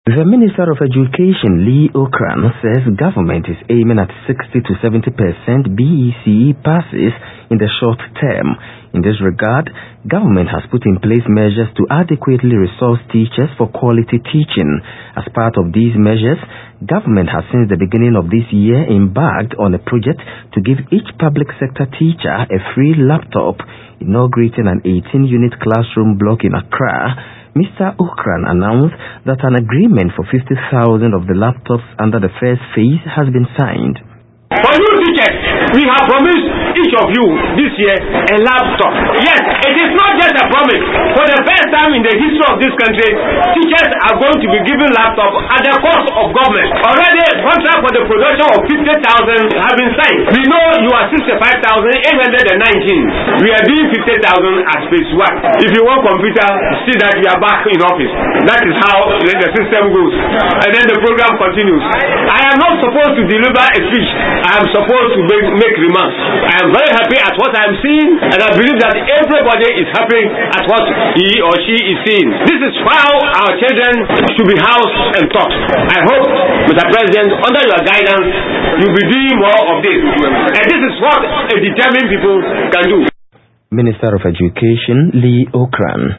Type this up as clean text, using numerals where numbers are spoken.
The Minister of Education, Lee Okran, says government is aiming at 60 to 70% BECE passes in the short term. In this regard, government has put in place measures to adequately resource teachers for quality teaching. As part of these measures, government has since the beginning of this year embarked on a project to give each public sector teacher a free laptop, inaugurating an 18-unit classroom block in Accra. Mr. Okran announced that an agreement for 50,000 of the laptops under the first phase has been signed. For you teachers, we have promised each of you this year a laptop. Yes, it is not just a promise. For the first time in the history of this country, teachers are going to be given laptops at the cost of government. Already, a contract for the production of 50,000 have been signed. We know you are 65,819. We are doing 50,000 as phase 1. If you want computer, see that we are back in office. That is how the system goes. And then the program continues. I am not supposed to deliver a speech. I am supposed to make remarks. I am very happy at what I am seeing, and I believe that everybody is happy at what he or she is seeing. This is how our children should be housed and taught. I hope, Mr. President, under your guidance, you will be doing more of this. And this is what a determined people can do. Minister of Education, Lee Okran.